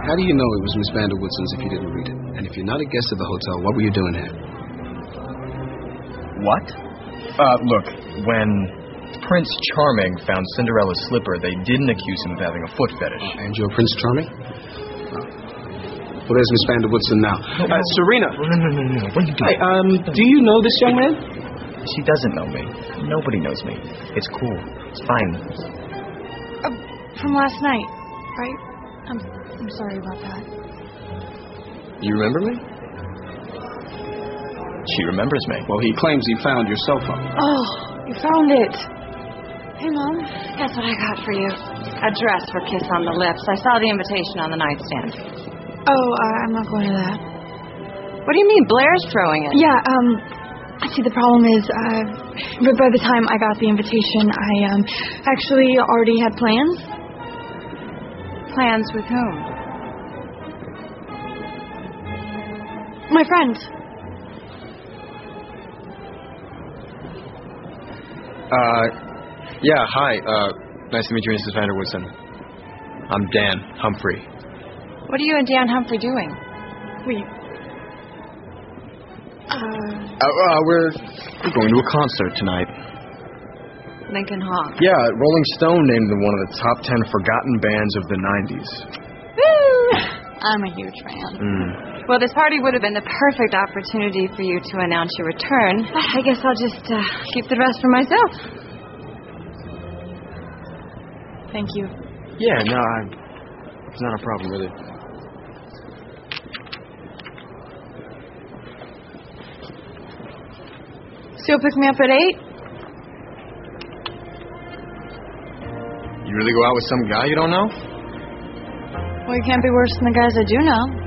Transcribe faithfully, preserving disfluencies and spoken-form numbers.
How do you know it was Miss Vanderwoodson's if you didn't read it? And if you're not a guest of the hotel, what were you doing here? What? Uh, look, when Prince Charming found Cinderella's slipper, they didn't accuse him of having a foot fetish. Uh, and you're Prince Charming? Oh. Well, there's Miss Vanderwoodson now. No, uh, Serena! No, no, no, no, no. What are you doing? Hey, um, do you know this young man? She doesn't know me. Nobody knows me. It's cool. It's fine. Uh, from last night, right? I'm, I'm sorry about that. You remember me? She remembers me. Well, he claims he found your cell phone. Oh, you found it. Hey, Mom. Guess what I got for you? A dress for Kiss on the Lips. I saw the invitation on the nightstand. Oh, uh, I'm not going to that. What do you mean? Blair's throwing it. Yeah, um... See, the problem is, uh, but by the time I got the invitation, I, um, actually already had plans. Plans with whom? My friend. Uh, yeah, hi. Uh, nice to meet you, Missus Vanderwoodson. I'm Dan Humphrey. What are you and Dan Humphrey doing? Wait. Uh... Uh, uh, we're, we're going to a concert tonight. Lincoln Hall. Yeah, Rolling Stone named them one of the top ten forgotten bands of the nineties. Woo! I'm a huge fan. Mm. Well, this party would have been the perfect opportunity for you to announce your return. I guess I'll just uh, keep the rest for myself. Thank you. Yeah, no, I, it's not a problem, really. So you'll pick me up at eight? You really go out with some guy you don't know? Well, you can't be worse than the guys I do know.